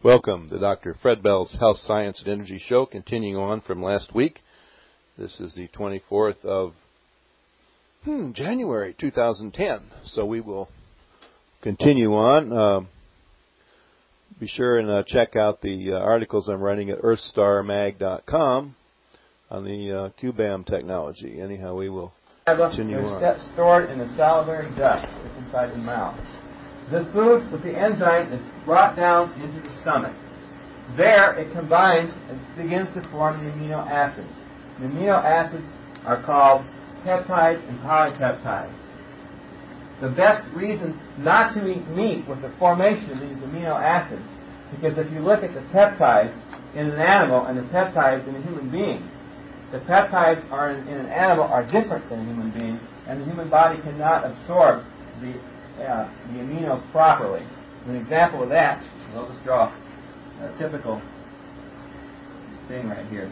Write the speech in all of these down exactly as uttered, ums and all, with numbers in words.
Welcome to Doctor Fred Bell's Health, Science, and Energy Show, continuing on from last week. This is the twenty-fourth of hmm, January two thousand ten. So we will continue on. Uh, be sure and uh, check out the uh, articles I'm writing at earth star mag dot com on the uh, Q BAM technology. Anyhow, we will continue on. They're stored in the salivary duct inside the mouth. The food with the enzyme is brought down into the stomach. There, it combines and begins to form the amino acids. The amino acids are called peptides and polypeptides. The best reason not to eat meat was the formation of these amino acids, because if you look at the peptides in an animal and the peptides in a human being, the peptides are in, in an animal are different than a human being, and the human body cannot absorb the Uh, the aminos properly. An example of that, I'll just draw a typical thing right here.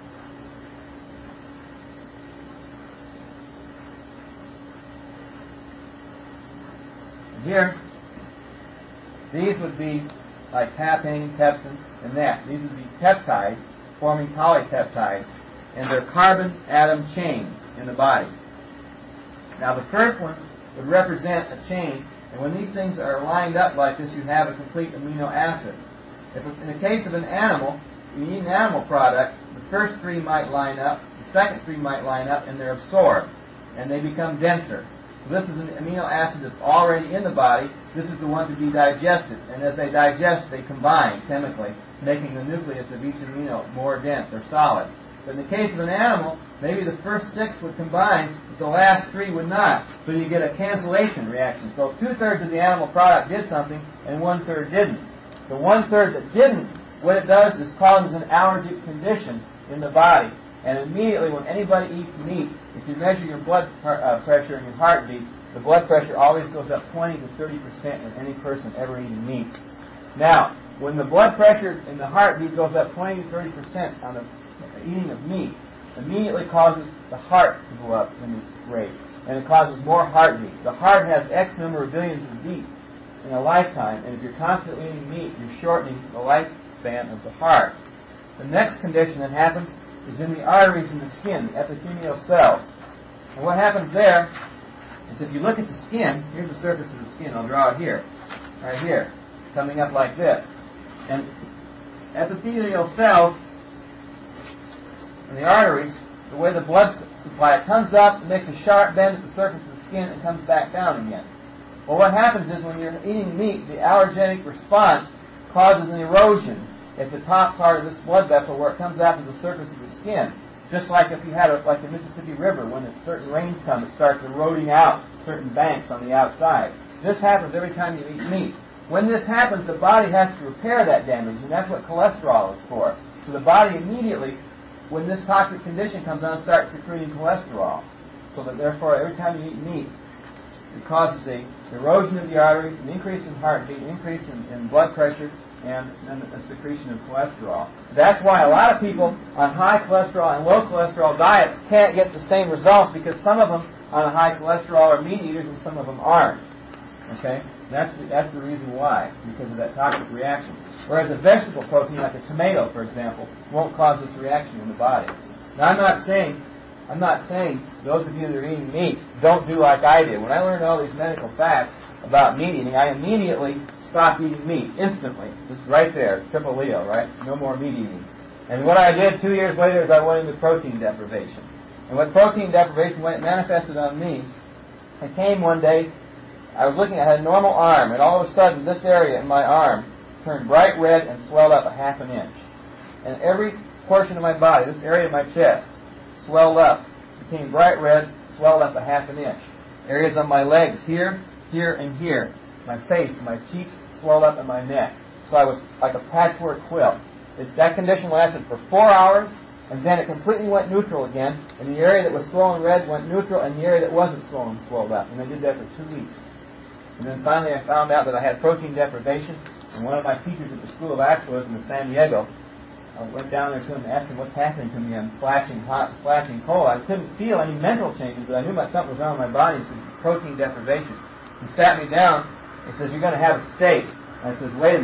Here, these would be like papain, pepsin, and that. These would be peptides forming polypeptides, and they're carbon atom chains in the body. Now the first one would represent a chain, and when these things are lined up like this, you have a complete amino acid. If in the case of an animal, you eat an animal product, the first three might line up, the second three might line up, and they're absorbed, and they become denser. So this is an amino acid that's already in the body. This is the one to be digested, and as they digest, they combine chemically, making the nucleus of each amino more dense or solid. But in the case of an animal, maybe the first six would combine, but the last three would not. So you get a cancellation reaction. So two-thirds of the animal product did something, and one-third didn't. The one-third that didn't, what it does is causes an allergic condition in the body. And immediately when anybody eats meat, if you measure your blood uh, pressure and your heartbeat, the blood pressure always goes up twenty to thirty percent in any person ever eating meat. Now, when the blood pressure and the heartbeat goes up twenty to thirty percent on the eating of meat, immediately causes the heart to go up in this rate, and it causes more heartbeats. The heart has X number of billions of beats in a lifetime, and if you're constantly eating meat, you're shortening the lifespan of the heart. The next condition that happens is in the arteries in the skin, the epithelial cells. And what happens there is if you look at the skin, here's the surface of the skin, I'll draw it here, right here, coming up like this. And epithelial cells in the arteries, the way the blood supply, it comes up, it makes a sharp bend at the surface of the skin, and comes back down again. Well, what happens is when you're eating meat, the allergenic response causes an erosion at the top part of this blood vessel where it comes out to the surface of the skin. Just like if you had a, like the Mississippi River, when certain rains come, it starts eroding out certain banks on the outside. This happens every time you eat meat. When this happens, the body has to repair that damage, and that's what cholesterol is for. So the body immediately, when this toxic condition comes on, starts secreting cholesterol. So that therefore, every time you eat meat, it causes a erosion of the arteries, an increase in heartbeat, an increase in, in blood pressure, and, and a secretion of cholesterol. That's why a lot of people on high cholesterol and low cholesterol diets can't get the same results, because some of them on a high cholesterol are meat eaters and some of them aren't. Okay? That's the, that's the reason why, because of that toxic reaction. Whereas a vegetable protein, like a tomato, for example, won't cause this reaction in the body. Now, I'm not saying, I'm not saying those of you that are eating meat don't do like I did. When I learned all these medical facts about meat eating, I immediately stopped eating meat instantly. Just right there, it's triple Leo, right? No more meat eating. And what I did two years later is I went into protein deprivation. And what protein deprivation, when it manifested on me, I came one day, I was looking, I had a normal arm, and all of a sudden this area in my arm turned bright red and swelled up a half an inch. And every portion of my body, this area of my chest, swelled up, became bright red, swelled up a half an inch. Areas on my legs, here, here, and here. My face, my cheeks swelled up, and my neck. So I was like a patchwork quilt. It, that condition lasted for four hours, and then it completely went neutral again, and the area that was swollen red went neutral, and the area that wasn't swollen swelled up. And I did that for two weeks. And then finally I found out that I had protein deprivation, and one of my teachers at the School of Actualism in San Diego, I went down there to him and asked him what's happening to me. I'm flashing hot, flashing cold. I couldn't feel any mental changes, but I knew something was wrong with my body. He said, protein deprivation. He sat me down. He says, you're going to have a steak. And I says, wait a minute.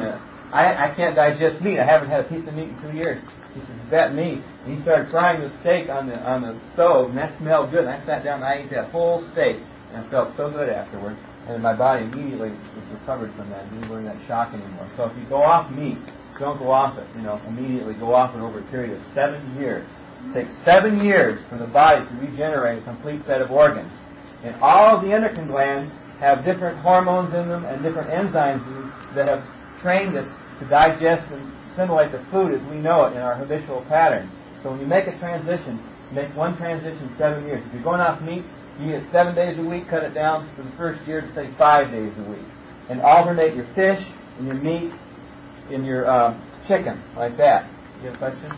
I, I can't digest meat. I haven't had a piece of meat in two years. He says, "Bet me." And he started frying the steak on the on the stove, and that smelled good. And I sat down and I ate that whole steak, and I felt so good afterward. And my body immediately was recovered from that. Didn't bring that shock anymore. So if you go off meat, don't go off it. You know, immediately go off it over a period of seven years. It takes seven years for the body to regenerate a complete set of organs. And all of the endocrine glands have different hormones in them and different enzymes that have trained us to digest and assimilate the food as we know it in our habitual patterns. So when you make a transition, make one transition seven years. If you're going off meat, you eat it seven days a week, cut it down for the first year to say five days a week. And alternate your fish and your meat and your uh, chicken, like that. You have a question?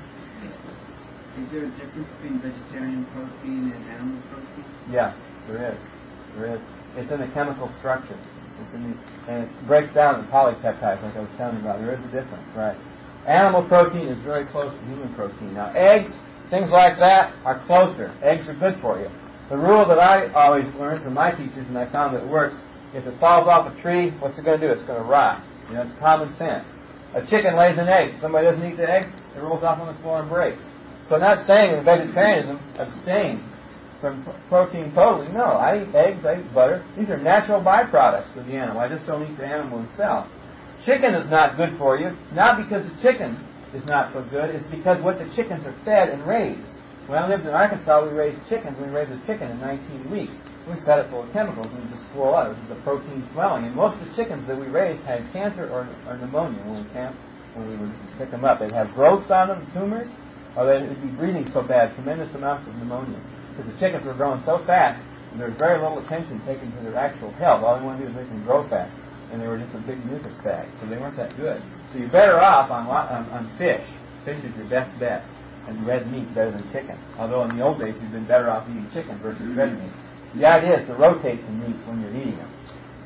Is there a difference between vegetarian protein and animal protein? Yeah, there is. There is. It's in the chemical structure. It's in the, and it breaks down in polypeptides, like I was telling you about. There is a difference, right? Animal protein is very close to human protein. Now, eggs, things like that, are closer. Eggs are good for you. The rule that I always learned from my teachers, and I found that it works, if it falls off a tree, what's it going to do? It's going to rot. You know, it's common sense. A chicken lays an egg. Somebody doesn't eat the egg, it rolls off on the floor and breaks. So I'm not saying in vegetarianism, abstain from protein totally. No, I eat eggs, I eat butter. These are natural byproducts of the animal. I just don't eat the animal itself. Chicken is not good for you, not because the chicken is not so good, it's because what the chickens are fed and raised. When I lived in Arkansas, we raised chickens. We raised a chicken in nineteen weeks. We fed it full of chemicals and it just swelled up. This is a protein swelling. And most of the chickens that we raised had cancer or, or pneumonia when we, camp, when we would pick them up. They'd have growths on them, tumors, or they'd be breathing so bad, tremendous amounts of pneumonia. Because the chickens were growing so fast, and there was very little attention taken to their actual health. All they wanted to do was make them grow fast. And they were just a big mucus bag, so they weren't that good. So you're better off on, on, on fish. Fish is your best bet. And red meat better than chicken. Although in the old days you've been better off eating chicken versus red meat. The idea is to rotate the meat when you're eating them.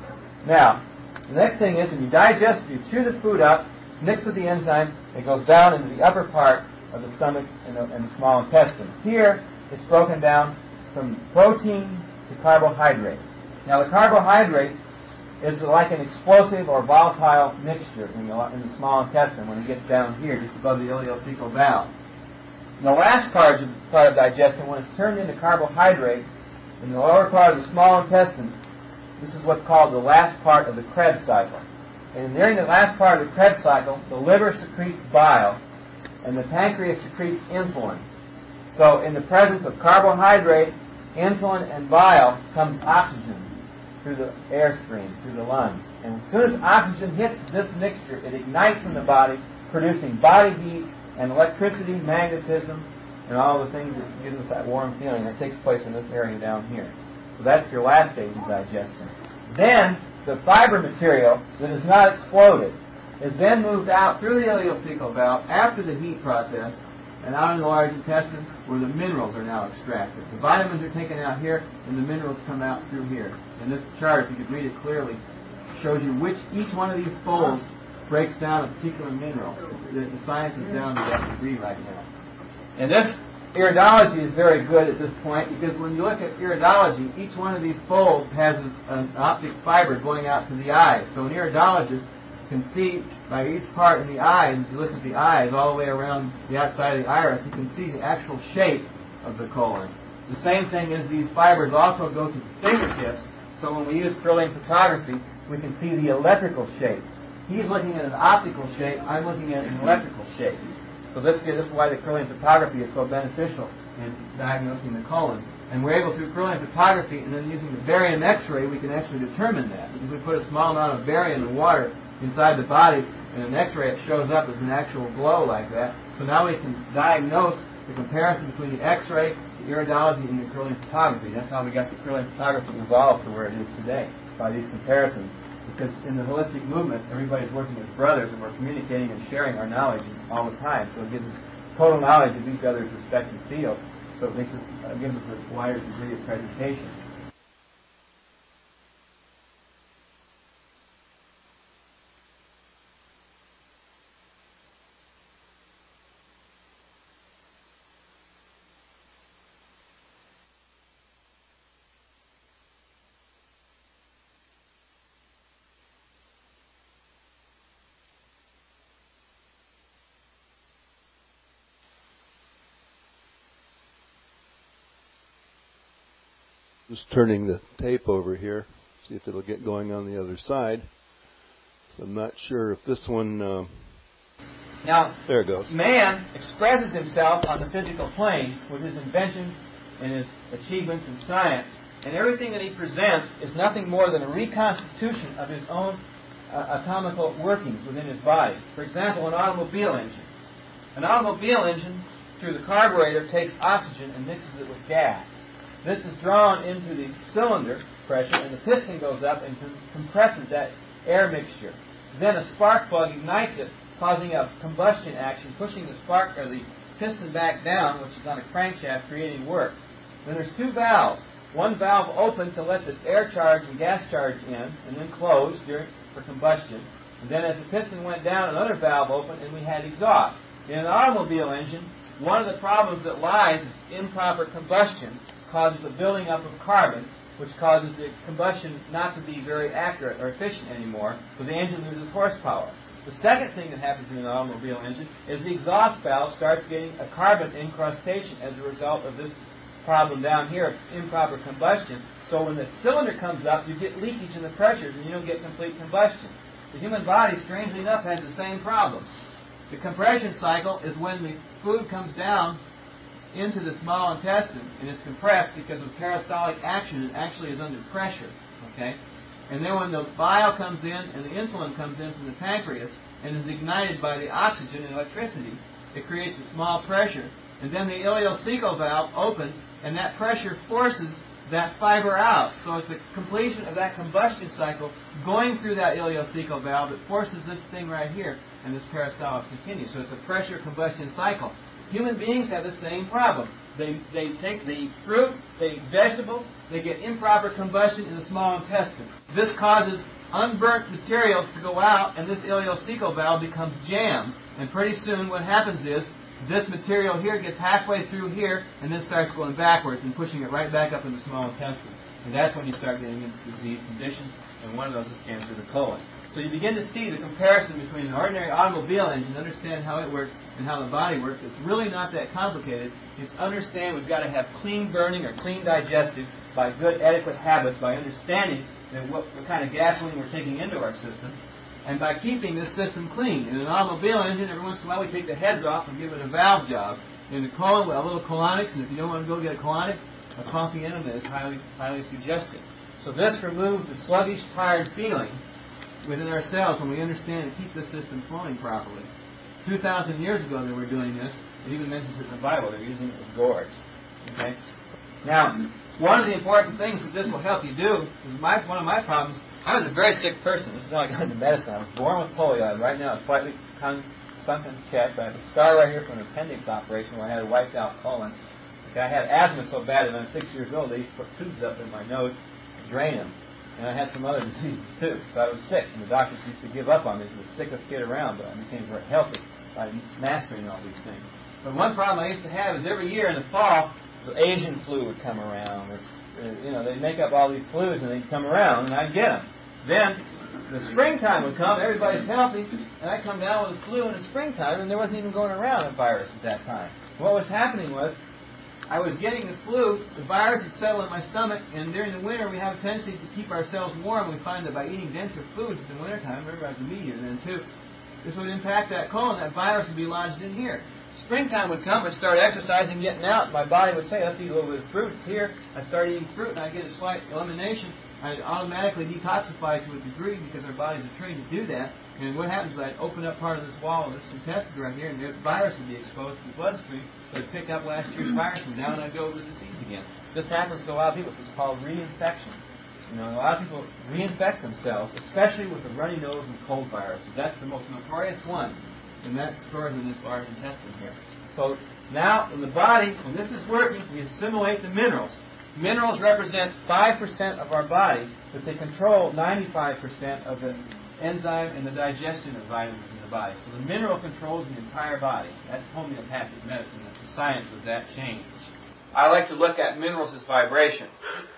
Now, the next thing is when you digest, you chew the food up, mixed with the enzyme, it goes down into the upper part of the stomach and the, and the small intestine. Here, it's broken down from protein to carbohydrates. Now, the carbohydrate is like an explosive or volatile mixture in the, in the small intestine when it gets down here, just above the ileocecal valve. And the last part of, part of digestion, when it's turned into carbohydrate in the lower part of the small intestine, this is what's called the last part of the Krebs cycle. And during the last part of the Krebs cycle, the liver secretes bile and the pancreas secretes insulin. So in the presence of carbohydrate, insulin, and bile comes oxygen through the airstream, through the lungs. And as soon as oxygen hits this mixture, it ignites in the body, producing body heat and electricity, magnetism, and all the things that give us that warm feeling that takes place in this area down here. So that's your last stage of digestion. Then, the fiber material that is not exploded is then moved out through the ileocecal valve after the heat process and out in the large intestine where the minerals are now extracted. The vitamins are taken out here and the minerals come out through here. And this chart, if you could read it clearly, shows you which each one of these folds breaks down a particular mineral. The, the science is down to that degree right now. And this iridology is very good at this point because when you look at iridology, each one of these folds has an, an optic fiber going out to the eyes. So an iridologist can see by each part in the eye, as you look at the eyes all the way around the outside of the iris, you can see the actual shape of the colon. The same thing is these fibers also go to the fingertips, so when we use Kirlian photography, we can see the electrical shape. He's looking at an optical shape, I'm looking at an electrical shape. So this, this is why the Kirlian photography is so beneficial in diagnosing the colon. And we're able, through Kirlian photography and then using the barium X-ray, we can actually determine that. If we put a small amount of barium in water inside the body, and an X-ray, it shows up as an actual glow like that. So now we can diagnose the comparison between the X-ray, the iridology, and the Kirlian photography. That's how we got the Kirlian photography evolved to where it is today, by these comparisons. Because in the holistic movement, everybody's working as brothers, and we're communicating and sharing our knowledge all the time. So it gives us total knowledge of each other's respective fields. So it makes us, uh, gives us a wider degree of presentation. Just turning the tape over here, see if it'll get going on the other side. So I'm not sure if this one... Uh, now, there it goes. Man expresses himself on the physical plane with his inventions and his achievements in science. And everything that he presents is nothing more than a reconstitution of his own uh, atomical workings within his body. For example, an automobile engine. An automobile engine, through the carburetor, takes oxygen and mixes it with gas. This is drawn into the cylinder pressure, and the piston goes up and com- compresses that air mixture. Then a spark plug ignites it, causing a combustion action, pushing the spark or the piston back down, which is on a crankshaft, creating work. Then there's two valves. One valve open to let the air charge and gas charge in, and then closed during, for combustion. And then as the piston went down, another valve opened, and we had exhaust. In an automobile engine, one of the problems that lies is improper combustion causes the building up of carbon, which causes the combustion not to be very accurate or efficient anymore, so the engine loses horsepower. The second thing that happens in an automobile engine is the exhaust valve starts getting a carbon incrustation as a result of this problem down here of improper combustion. So when the cylinder comes up, you get leakage in the pressures and you don't get complete combustion. The human body, strangely enough, has the same problem. The compression cycle is when the food comes down into the small intestine and is compressed because of peristaltic action. It actually is under pressure. Okay? And then when the bile comes in and the insulin comes in from the pancreas and is ignited by the oxygen and electricity, it creates a small pressure. And then the ileocecal valve opens, and that pressure forces that fiber out. So it's the completion of that combustion cycle going through that ileocecal valve that forces this thing right here, and this peristalsis continues. So it's a pressure combustion cycle. Human beings have the same problem. They they take they eat fruit, they eat vegetables, they get improper combustion in the small intestine. This causes unburnt materials to go out, and this ileocecal valve becomes jammed. And pretty soon what happens is this material here gets halfway through here and then starts going backwards and pushing it right back up in the small intestine. And that's when you start getting into disease conditions, and one of those is cancer of the colon. So you begin to see the comparison between an ordinary automobile engine, understand how it works and how the body works. It's really not that complicated. It's understand we've got to have clean burning or clean digestive by good, adequate habits, by understanding that what, what kind of gasoline we're taking into our systems, and by keeping this system clean. In an automobile engine, every once in a while we take the heads off and give it a valve job. In the colon, a little colonics, and if you don't want to go get a colonic, a coffee enema is highly, highly suggested. So this removes the sluggish, tired feeling within ourselves when we understand and keep the system flowing properly. two thousand years ago they were doing this. It even mentions it in the Bible. They're using it with gourds. Okay? Now, one of the important things that this will help you do is my, one of my problems. I was a very sick person. This is how I got into medicine. I was born with polio. I have right now a slightly con- sunken chest. I have a scar right here from an appendix operation where I had a wiped out colon. Okay, I had asthma so bad that when I was six years old, they used to put tubes up in my nose to drain them. And I had some other diseases too. So I was sick. And the doctors used to give up on me. I was the sickest kid around, but I became very healthy by mastering all these things. But one problem I used to have is every year in the fall, the Asian flu would come around. Or, you know, they'd make up all these flus and they'd come around and I'd get them. Then the springtime would come, everybody's healthy, and I'd come down with a flu in the springtime, and there wasn't even going around a virus at that time. What was happening was, I was getting the flu, the virus had settled in my stomach, and during the winter we have a tendency to keep ourselves warm. We find that by eating denser foods in the wintertime, remember I was a meat eater then too, this would impact that colon, that virus would be lodged in here. Springtime would come, I'd start exercising, getting out, my body would say, let's eat a little bit of fruit, it's here. I'd start eating fruit, and I'd get a slight elimination. I'd automatically detoxify to a degree because our bodies are trained to do that. And what happens is I'd open up part of this wall of this intestine right here, and the virus would be exposed to the bloodstream. So it'd pick up last year's virus, and down I'd go with the disease again. This happens to a lot of people. This is called reinfection. You know, a lot of people reinfect themselves, especially with the runny nose and cold viruses. That's the most notorious one, and that stores in this large intestine here. So now in the body, when this is working, we assimilate the minerals. Minerals represent five percent of our body, but they control ninety-five percent of the enzyme and the digestion of vitamins in the body. So the mineral controls the entire body. That's homeopathic medicine. That's the science of that change. I like to look at minerals as vibration.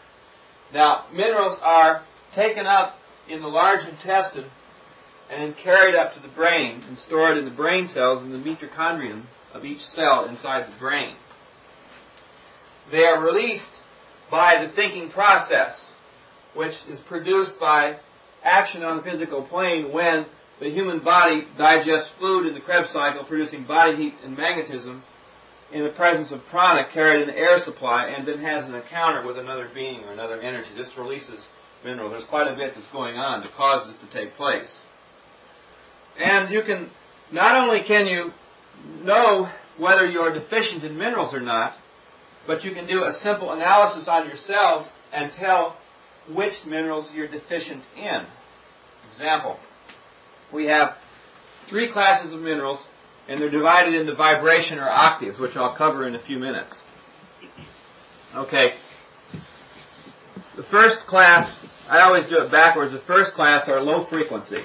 Now, minerals are taken up in the large intestine and then carried up to the brain and stored in the brain cells in the mitochondrion of each cell inside the brain. They are released by the thinking process, which is produced by action on the physical plane when the human body digests food in the Krebs cycle, producing body heat and magnetism in the presence of prana carried in the air supply, and then has an encounter with another being or another energy. This releases mineral. There's quite a bit that's going on to cause this to take place. And you can, not only can you know whether you're deficient in minerals or not, but you can do a simple analysis on your cells and tell which minerals you're deficient in. Example, we have three classes of minerals, and they're divided into vibration or octaves, which I'll cover in a few minutes. Okay. The first class, I always do it backwards. The first class are low frequency.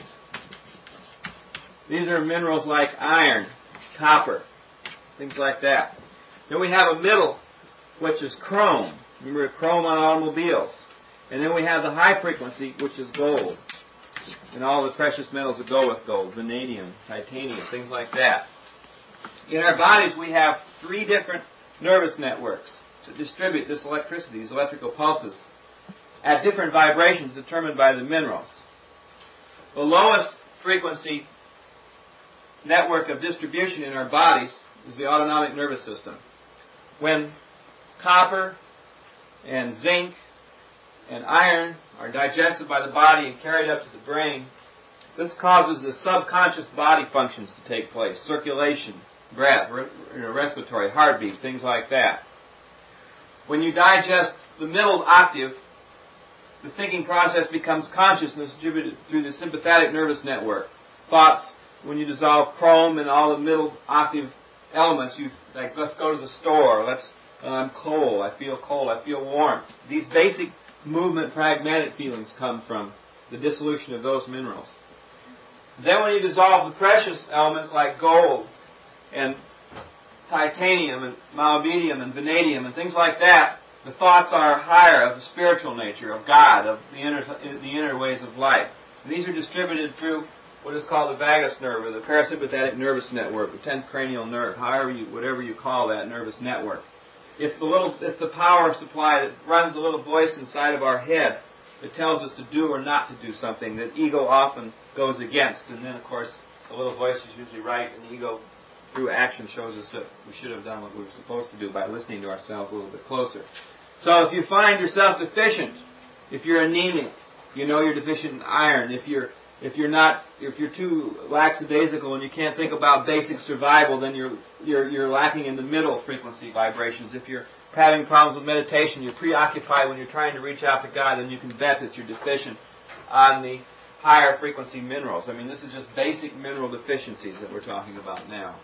These are minerals like iron, copper, things like that. Then we have a middle, which is chrome. Remember chrome on automobiles. And then we have the high frequency, which is gold. And all the precious metals that go with gold, vanadium, titanium, things like that. In our bodies, we have three different nervous networks to distribute this electricity, these electrical pulses, at different vibrations determined by the minerals. The lowest frequency network of distribution in our bodies is the autonomic nervous system. When copper and zinc and iron are digested by the body and carried up to the brain, this causes the subconscious body functions to take place. Circulation, breath, re- respiratory, heartbeat, things like that. When you digest the middle octave, the thinking process becomes conscious and is distributed through the sympathetic nervous network. Thoughts, when you dissolve chrome and all the middle octave elements, you like, let's go to the store, let's, uh, I'm cold, I feel cold, I feel warm. These basic movement pragmatic feelings come from the dissolution of those minerals. Then when you dissolve the precious elements like gold and titanium and molybdenum and vanadium and things like that, the thoughts are higher, of the spiritual nature, of God, of the inner, the inner ways of life. And these are distributed through what is called the vagus nerve, or the parasympathetic nervous network, the tenth cranial nerve, however you, whatever you call that nervous network. It's the little, it's the power supply that runs the little voice inside of our head that tells us to do or not to do something that ego often goes against. And then, of course, the little voice is usually right, and the ego, through action, shows us that we should have done what we were supposed to do by listening to ourselves a little bit closer. So if you find yourself deficient, if you're anemic, you know you're deficient in iron. If you're if you're not, if you're too lackadaisical and you can't think about basic survival, then you're you're you're lacking in the middle frequency vibrations. If you're having problems with meditation, you're preoccupied when you're trying to reach out to God, then you can bet that you're deficient on the higher frequency minerals. I mean, this is just basic mineral deficiencies that we're talking about now.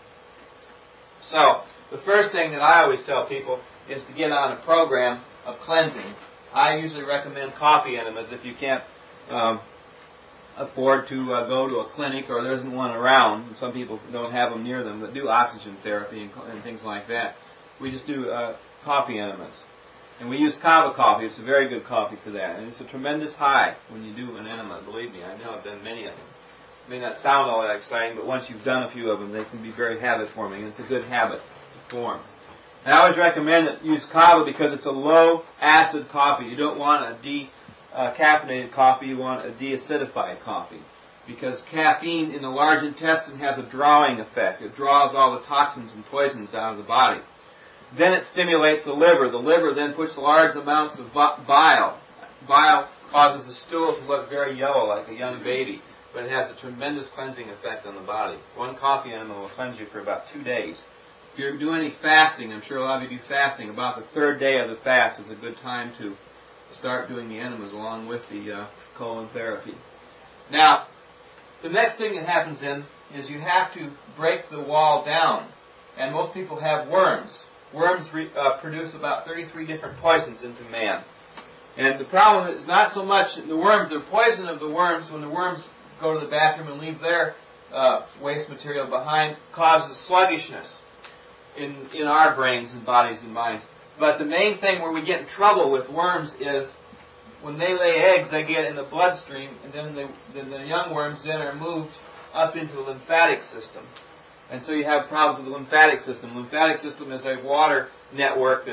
So, the first thing that I always tell people is to get on a program of cleansing. I usually recommend coffee enemas if you can't um, afford to uh, go to a clinic or there isn't one around. Some people don't have them near them that do oxygen therapy and, and things like that. We just do uh, coffee enemas. And we use kava coffee. It's a very good coffee for that. And it's a tremendous high when you do an enema, believe me. I know I've done many of them. It may not sound all that exciting, but once you've done a few of them, they can be very habit-forming. And it's a good habit to form. And I always recommend that you use kava because it's a low-acid coffee. You don't want a decaffeinated coffee. You want a deacidified coffee. Because caffeine in the large intestine has a drawing effect. It draws all the toxins and poisons out of the body. Then it stimulates the liver. The liver then puts large amounts of bile. Bile causes the stool to look very yellow like a young baby. But it has a tremendous cleansing effect on the body. One coffee enema will cleanse you for about two days. If you're doing any fasting, I'm sure a lot of you do fasting, about the third day of the fast is a good time to start doing the enemas along with the uh, colon therapy. Now, the next thing that happens then is you have to break the wall down. And most people have worms. Worms re, uh, produce about thirty-three different poisons into man. And the problem is not so much the worms, the poison of the worms, when the worms go to the bathroom and leave their uh, waste material behind, causes sluggishness in, in our brains and bodies and minds. But the main thing where we get in trouble with worms is when they lay eggs, they get in the bloodstream, and then, they, then the young worms then are moved up into the lymphatic system. And so you have problems with the lymphatic system. The lymphatic system is a water network that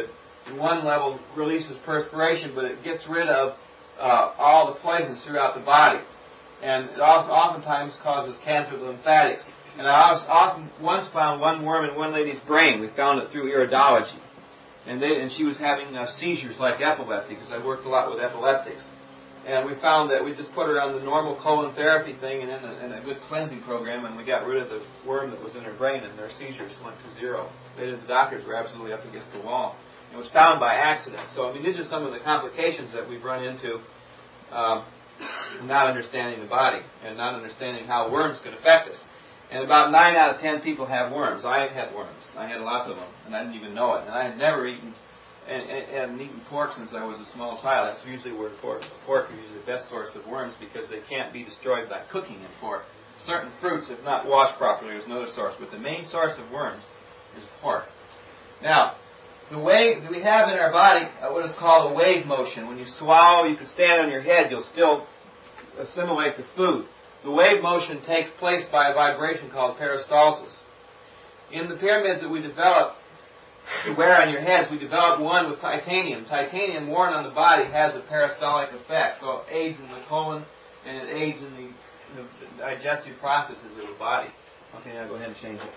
one level releases perspiration, but it gets rid of uh, all the poisons throughout the body. And it also oftentimes causes cancer of the lymphatics. And I was often once found one worm in one lady's brain. We found it through iridology. And, they, and she was having uh, seizures like epilepsy, because I worked a lot with epileptics. And we found that we just put her on the normal colon therapy thing and then a, and a good cleansing program, and we got rid of the worm that was in her brain, and their seizures went to zero. They, the doctors were absolutely up against the wall. It was found by accident. So, I mean, these are some of the complications that we've run into um, not understanding the body and not understanding how worms can affect us. And about nine out of ten people have worms. I had worms. I had lots of them, and I didn't even know it. And I had never eaten and, and, and eaten pork since I was a small child. That's usually where pork, pork is usually the best source of worms, because they can't be destroyed by cooking in pork. Certain fruits, if not washed properly, is another source. But the main source of worms is pork. Now, the wave that we have in our body, uh, what is called a wave motion. When you swallow, you can stand on your head, you'll still assimilate the food. The wave motion takes place by a vibration called peristalsis. In the pyramids that we develop, to wear on your heads, we developed one with titanium. Titanium worn on the body has a peristaltic effect, so it aids in the colon and it aids in the, the digestive processes of the body. Okay, now go ahead and change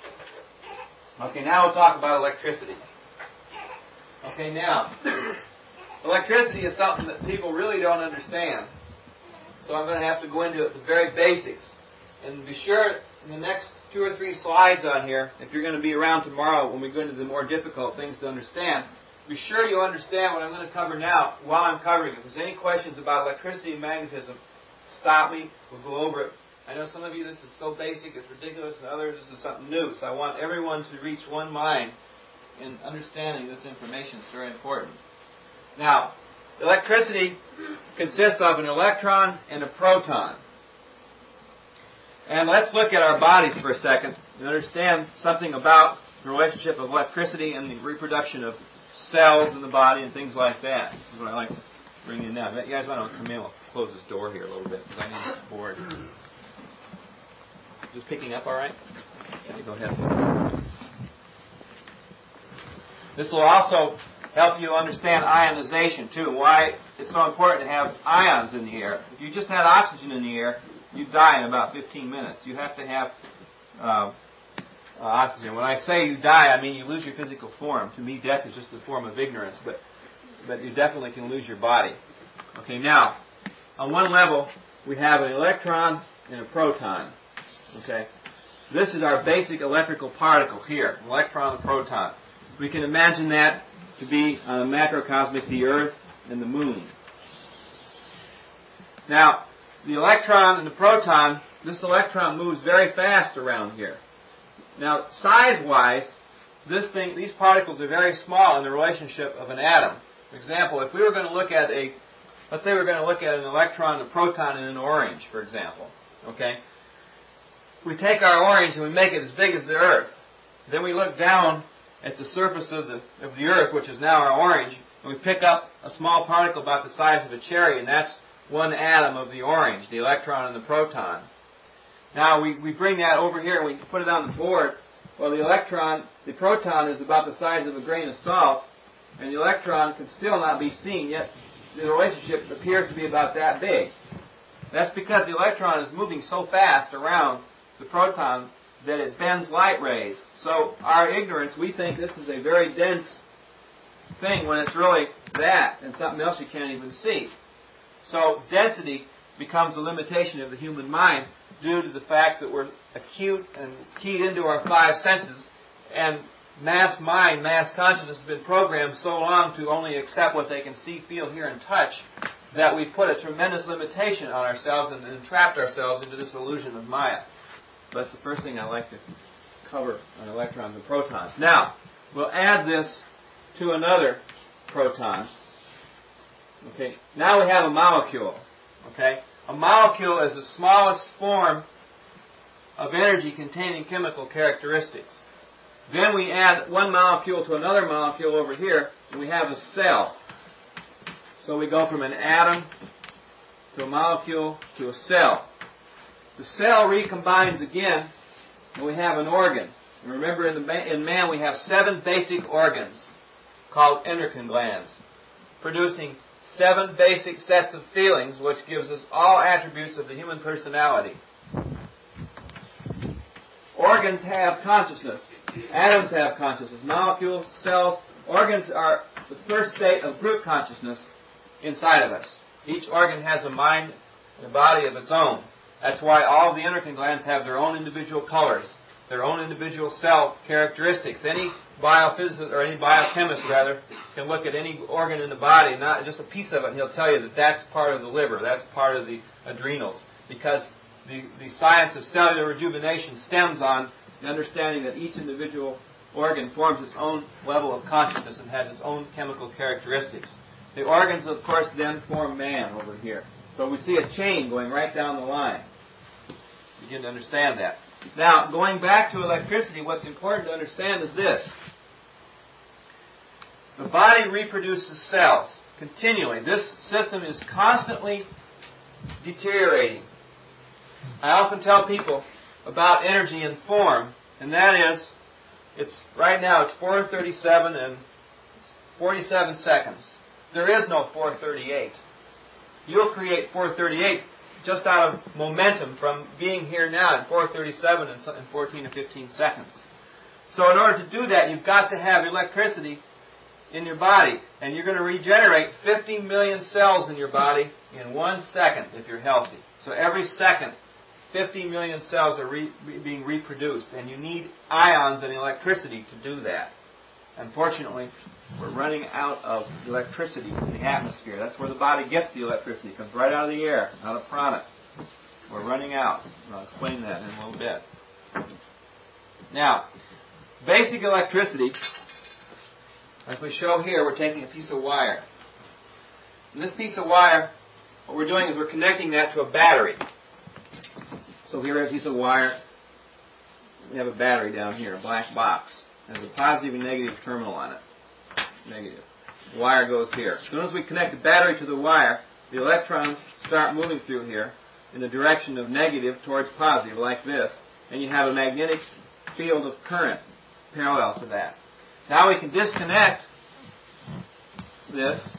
it. Okay, now we'll talk about electricity. Okay, now, electricity is something that people really don't understand. So I'm going to have to go into the very basics. And be sure in the next two or three slides on here, if you're going to be around tomorrow when we go into the more difficult things to understand, be sure you understand what I'm going to cover now while I'm covering it. If there's any questions about electricity and magnetism, stop me. We'll go over it. I know some of you, this is so basic, it's ridiculous, and others, this is something new. So I want everyone to reach one mind in understanding this information. It's very important. Now, electricity consists of an electron and a proton. And let's look at our bodies for a second and understand something about the relationship of electricity and the reproduction of cells in the body and things like that. This is what I like to bring in now. You guys want to come in? I'll close this door here a little bit because I need this board. Just picking up all right? Okay, go ahead. This will also help you understand ionization, too, why it's so important to have ions in the air. If you just had oxygen in the air, you'd die in about fifteen minutes. You have to have uh, uh, oxygen. When I say you die, I mean you lose your physical form. To me, death is just a form of ignorance, but, but you definitely can lose your body. Okay, now, on one level, we have an electron and a proton. Okay, this is our basic electrical particle here, an electron and proton. We can imagine that to be on a macrocosmic, the Earth and the Moon. Now, the electron and the proton, this electron moves very fast around here. Now, size-wise, this thing, these particles are very small in the relationship of an atom. For example, if we were going to look at a, let's say we're going to look at an electron and a proton in an orange, for example. Okay? We take our orange and we make it as big as the Earth. Then we look down at the surface of the of the Earth, which is now our orange, and we pick up a small particle about the size of a cherry, and that's one atom of the orange, the electron and the proton. Now we, we bring that over here and we put it on the board. Well, the electron, the proton is about the size of a grain of salt, and the electron can still not be seen, yet the relationship appears to be about that big. That's because the electron is moving so fast around the proton that it bends light rays. So our ignorance, we think this is a very dense thing when it's really that and something else you can't even see. So density becomes a limitation of the human mind due to the fact that we're acute and keyed into our five senses, and mass mind, mass consciousness has been programmed so long to only accept what they can see, feel, hear, and touch that we've put a tremendous limitation on ourselves and entrapped ourselves into this illusion of Maya. So that's the first thing I like to cover on electrons and protons. Now, we'll add this to another proton. Okay. Now we have a molecule. Okay. A molecule is the smallest form of energy containing chemical characteristics. Then we add one molecule to another molecule over here, and we have a cell. So we go from an atom to a molecule to a cell. The cell recombines again, and we have an organ. And remember, in, the, in man we have seven basic organs called endocrine glands, producing seven basic sets of feelings, which gives us all attributes of the human personality. Organs have consciousness. Atoms have consciousness. Molecules, cells, organs are the first state of brute consciousness inside of us. Each organ has a mind and a body of its own. That's why all of the endocrine glands have their own individual colors, their own individual cell characteristics. Any biophysicist, or any biochemist rather, can look at any organ in the body, not just a piece of it, and he'll tell you that that's part of the liver, that's part of the adrenals, because the, the science of cellular rejuvenation stems on the understanding that each individual organ forms its own level of consciousness and has its own chemical characteristics. The organs, of course, then form man over here. So we see a chain going right down the line. Begin to understand that. Now, going back to electricity, what's important to understand is this. The body reproduces cells continually. This system is constantly deteriorating. I often tell people about energy and form, and that is, it's right now it's four thirty-seven and forty-seven seconds. There is no four thirty-eight. You'll create four thirty-eight just out of momentum from being here now at four thirty-seven and fourteen or fifteen seconds. So in order to do that, you've got to have electricity in your body. And you're going to regenerate fifty million cells in your body in one second if you're healthy. So every second, fifty million cells are re- re- being reproduced. And you need ions and electricity to do that. Unfortunately, we're running out of electricity in the atmosphere. That's where the body gets the electricity. It comes right out of the air, out of prana. We're running out. I'll explain that in a little bit. Now, basic electricity, as we show here, we're taking a piece of wire. And this piece of wire, what we're doing is we're connecting that to a battery. So here we have a piece of wire. We have a battery down here, a black box. There's a positive and negative terminal on it. Negative. The wire goes here. As soon as we connect the battery to the wire, the electrons start moving through here in the direction of negative towards positive, like this. And you have a magnetic field of current parallel to that. Now we can disconnect this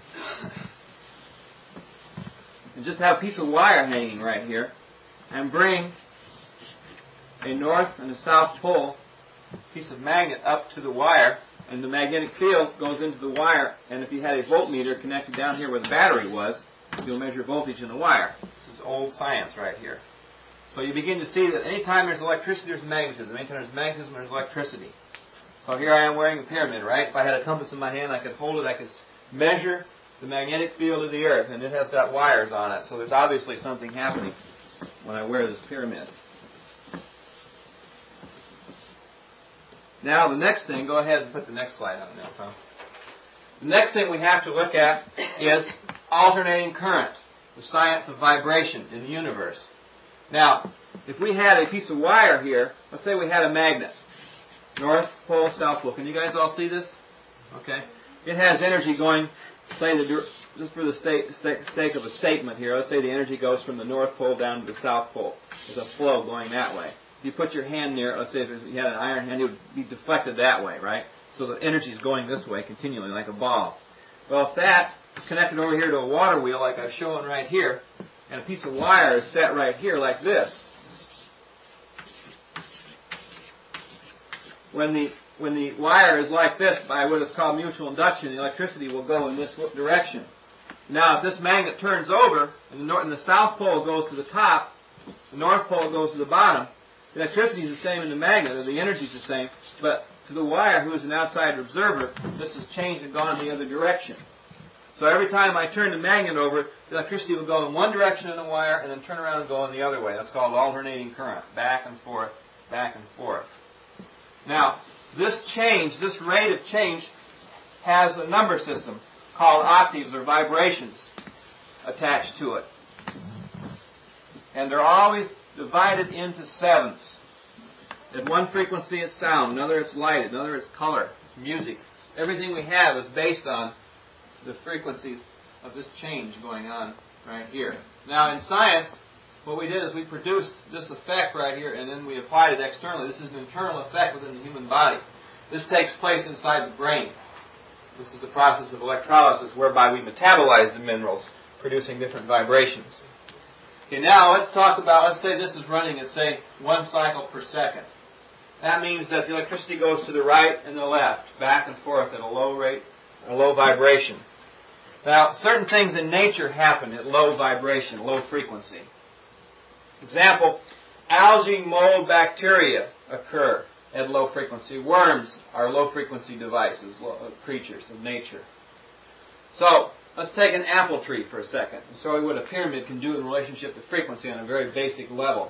and just have a piece of wire hanging right here and bring a north and a south pole piece of magnet up to the wire, and the magnetic field goes into the wire, and if you had a voltmeter connected down here where the battery was, you'll measure voltage in the wire. This is old science right here. So you begin to see that anytime there's electricity, there's magnetism. Anytime there's magnetism, there's electricity. So here I am wearing a pyramid, right? If I had a compass in my hand, I could hold it, I could measure the magnetic field of the earth, and it has got wires on it. So there's obviously something happening when I wear this pyramid. Now, the next thing, go ahead and put the next slide on now, Tom. The next thing we have to look at is alternating current, the science of vibration in the universe. Now, if we had a piece of wire here, let's say we had a magnet, north pole, south pole. Can you guys all see this? Okay. It has energy going, say, the, just for the sake of a statement here, let's say the energy goes from the north pole down to the south pole. There's a flow going that way. If you put your hand near, let's say if you had an iron hand, it would be deflected that way, right? So the energy is going this way continually, like a ball. Well, if that is connected over here to a water wheel, like I've shown right here, and a piece of wire is set right here like this, when the when the wire is like this, by what is called mutual induction, the electricity will go in this direction. Now, if this magnet turns over, and the, north, and the south pole goes to the top, the north pole goes to the bottom, the electricity is the same in the magnet, or the energy is the same, but to the wire, who is an outside observer, this has changed and gone in the other direction. So every time I turn the magnet over, the electricity will go in one direction in the wire and then turn around and go in the other way. That's called alternating current, back and forth, back and forth. Now, this change, this rate of change, has a number system called octaves or vibrations attached to it. And they're always divided into sevens. At one frequency it's sound, another it's light, another it's color, it's music. Everything we have is based on the frequencies of this change going on right here. Now in science, what we did is we produced this effect right here and then we applied it externally. This is an internal effect within the human body. This takes place inside the brain. This is the process of electrolysis whereby we metabolize the minerals, producing different vibrations. Okay, now let's talk about, let's say this is running at, say, one cycle per second. That means that the electricity goes to the right and the left, back and forth at a low rate, a low vibration. Now, certain things in nature happen at low vibration, low frequency. Example, algae, mold, bacteria occur at low frequency. Worms are low frequency devices, creatures of nature. So, let's take an apple tree for a second and show you what a pyramid can do in relationship to frequency on a very basic level.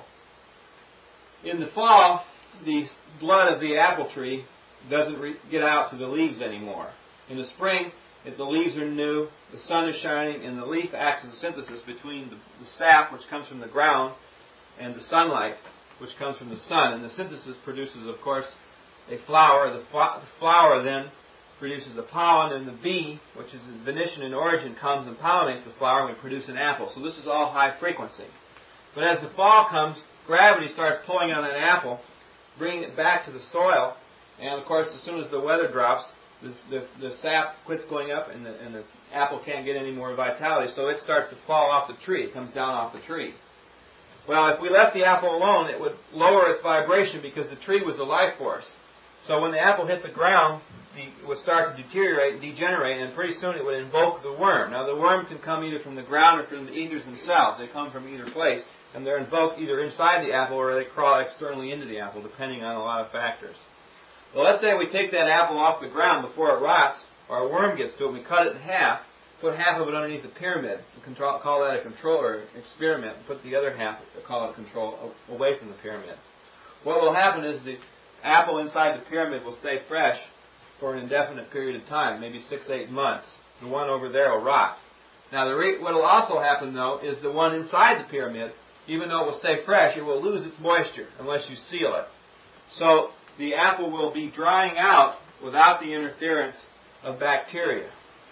In the fall, the blood of the apple tree doesn't re- get out to the leaves anymore. In the spring, if the leaves are new, the sun is shining, and the leaf acts as a synthesis between the, the sap, which comes from the ground, and the sunlight, which comes from the sun. And the synthesis produces, of course, a flower. The, fl- the flower then produces the pollen, and the bee, which is Venetian in origin, comes and pollinates the flower, and we produce an apple. So this is all high frequency. But as the fall comes, gravity starts pulling on that apple, bringing it back to the soil, and of course, as soon as the weather drops, the, the, the sap quits going up, and the, and the apple can't get any more vitality, so it starts to fall off the tree. It comes down off the tree. Well, if we left the apple alone, it would lower its vibration because the tree was a life force. So when the apple hit the ground, the, it would start to deteriorate and degenerate, and pretty soon it would invoke the worm. Now, the worm can come either from the ground or from the ethers themselves. They come from either place, and they're invoked either inside the apple or they crawl externally into the apple, depending on a lot of factors. Well, let's say we take that apple off the ground before it rots, or a worm gets to it, and we cut it in half, put half of it underneath the pyramid, and control, call that a control or experiment, and put the other half, call it control, away from the pyramid. What will happen is the apple inside the pyramid will stay fresh for an indefinite period of time, maybe six, eight months. The one over there will rot. Now, the re- what will also happen, though, is the one inside the pyramid, even though it will stay fresh, it will lose its moisture unless you seal it. So the apple will be drying out without the interference of bacteria.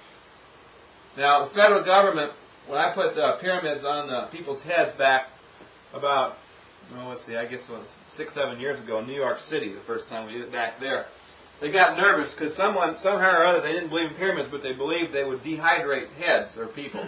Now, the federal government, when I put uh, pyramids on uh, people's heads back about, well, let's see, I guess it was six, seven years ago in New York City, the first time we did it back there, they got nervous because someone, somehow or other, they didn't believe in pyramids, but they believed they would dehydrate heads or people.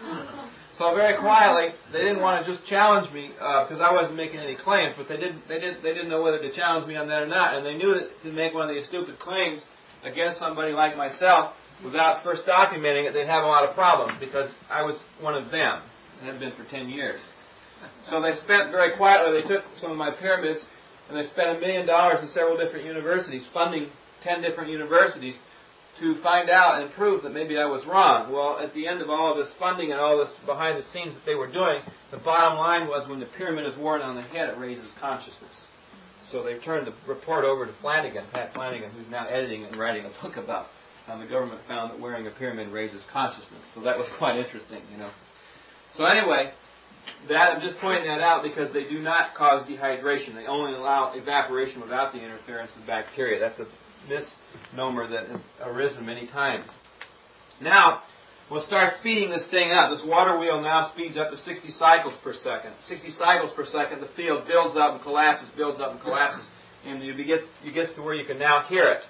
So very quietly, they didn't want to just challenge me because uh, I wasn't making any claims, but they didn't, they didn't, they didn't know whether to challenge me on that or not, and they knew that to make one of these stupid claims against somebody like myself, without first documenting it, they'd have a lot of problems because I was one of them and had been for ten years. So they spent very quietly, they took some of my pyramids and they spent a million dollars in several different universities, funding ten different universities to find out and prove that maybe I was wrong. Well, at the end of all of this funding and all this behind the scenes that they were doing, the bottom line was when the pyramid is worn on the head, it raises consciousness. So they turned the report over to Flanagan, Pat Flanagan, who's now editing it and writing a book about how the government found that wearing a pyramid raises consciousness. So that was quite interesting, you know. So anyway, that I'm just pointing that out because they do not cause dehydration. They only allow evaporation without the interference of bacteria. That's a misnomer that has arisen many times. Now, we'll start speeding this thing up. This water wheel now speeds up to sixty cycles per second. sixty cycles per second, the field builds up and collapses, builds up and collapses, and you get, you get to where you can now hear it.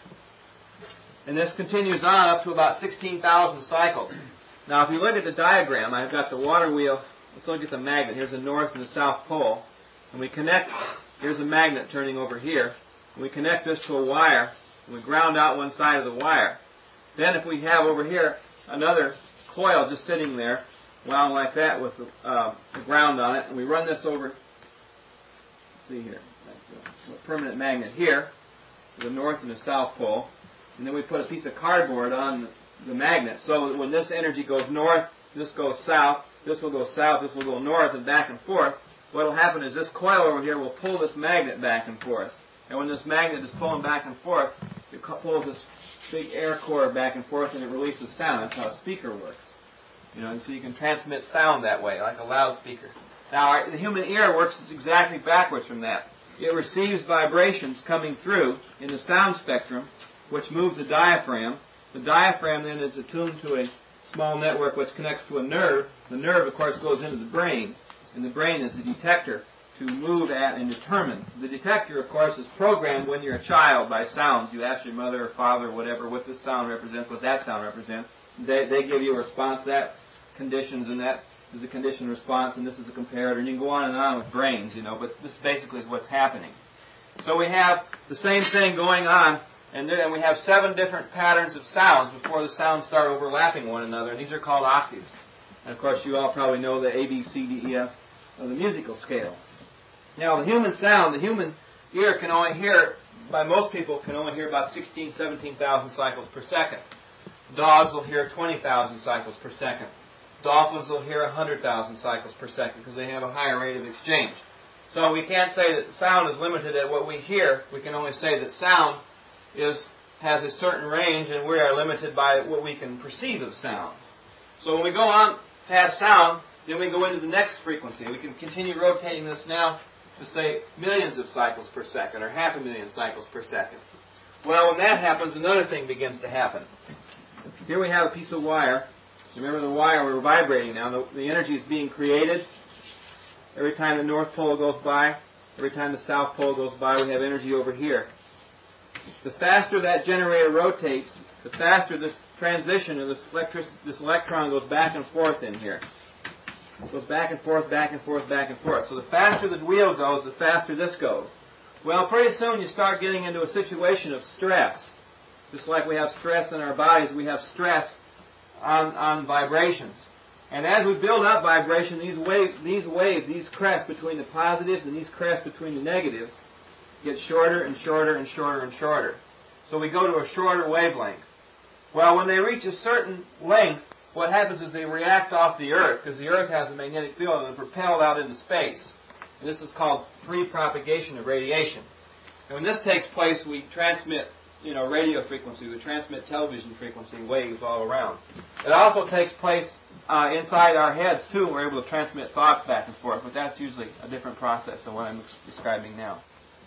And this continues on up to about sixteen thousand cycles. Now, if you look at the diagram, I've got the water wheel. Let's look at the magnet. Here's the north and the south pole. And we connect, here's a magnet turning over here. And we connect this to a wire, and we ground out one side of the wire. Then if we have over here another coil just sitting there, wound like that with the, uh, the ground on it, and we run this over, let's see here, a permanent magnet here, the north and the south pole. And then we put a piece of cardboard on the magnet. So that when this energy goes north, this goes south, this will go south, this will go north, and back and forth. What will happen is this coil over here will pull this magnet back and forth. And when this magnet is pulling back and forth, it pulls this big air core back and forth, and it releases sound. That's how a speaker works. You know, and so you can transmit sound that way, like a loudspeaker. Now, our, the human ear works exactly backwards from that. It receives vibrations coming through in the sound spectrum, which moves the diaphragm. The diaphragm then is attuned to a small network which connects to a nerve. The nerve, of course, goes into the brain, and the brain is the detector to move at and determine. The detector, of course, is programmed when you're a child by sounds. You ask your mother or father or whatever what this sound represents, what that sound represents. They, they give you a response. That conditions, and that is a conditioned response, and this is a comparator. And you can go on and on with brains, you know, but this basically is what's happening. So we have the same thing going on, and then we have seven different patterns of sounds before the sounds start overlapping one another, and these are called octaves. And of course, you all probably know the A, B, C, D, E, F of the musical scale. Now, the human sound, the human ear can only hear, by most people, can only hear about sixteen, seventeen thousand cycles per second. Dogs will hear twenty thousand cycles per second. Dolphins will hear one hundred thousand cycles per second because they have a higher rate of exchange. So we can't say that sound is limited at what we hear. We can only say that sound is has a certain range, and we are limited by what we can perceive of sound. So when we go on past sound, then we go into the next frequency. We can continue rotating this now to, say, millions of cycles per second or half a million cycles per second. Well, when that happens, another thing begins to happen. Here we have a piece of wire. Remember the wire, we're vibrating now. The, the energy is being created. Every time the North Pole goes by, every time the South Pole goes by, we have energy over here. The faster that generator rotates, the faster this transition of this, electric, this electron goes back and forth in here. It goes back and forth, back and forth, back and forth. So the faster the wheel goes, the faster this goes. Well, pretty soon you start getting into a situation of stress. Just like we have stress in our bodies, we have stress on, on vibrations. And as we build up vibration, these waves, these waves, these crests between the positives and these crests between the negatives get shorter and shorter and shorter and shorter. So we go to a shorter wavelength. Well, when they reach a certain length, what happens is they react off the Earth, because the Earth has a magnetic field and they're propelled out into space. And this is called free propagation of radiation. And when this takes place, we transmit, you know, radio frequency, we transmit television frequency waves all around. It also takes place uh, inside our heads, too. We're able to transmit thoughts back and forth, but that's usually a different process than what I'm describing now.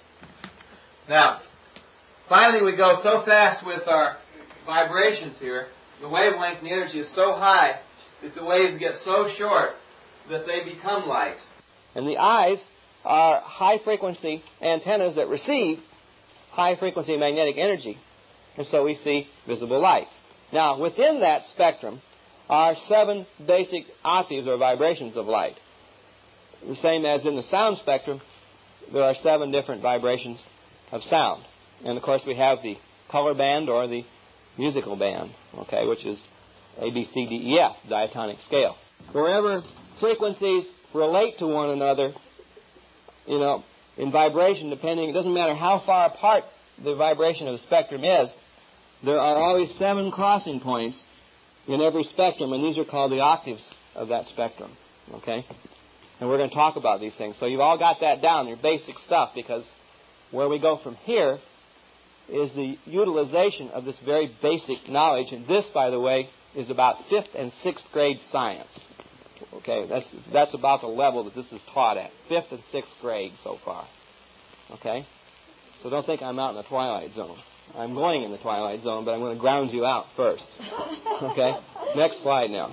Now, finally we go so fast with our vibrations here, the wavelength and the energy is so high that the waves get so short that they become light. And the eyes are high-frequency antennas that receive high-frequency magnetic energy. And so we see visible light. Now, within that spectrum are seven basic octaves or vibrations of light. The same as in the sound spectrum, there are seven different vibrations of sound. And, of course, we have the color band or the musical band, okay, which is A, B, C, D, E, F, diatonic scale. Wherever frequencies relate to one another, you know, in vibration, depending, it doesn't matter how far apart the vibration of the spectrum is, there are always seven crossing points in every spectrum, and these are called the octaves of that spectrum, okay? And we're going to talk about these things. So you've all got that down, your basic stuff, because where we go from here is the utilization of this very basic knowledge. And this, by the way, is about fifth and sixth grade science. Okay, that's that's about the level that this is taught at, fifth and sixth grade so far. Okay? So don't think I'm out in the twilight zone. I'm going in the twilight zone, but I'm going to ground you out first. Okay? Next slide now.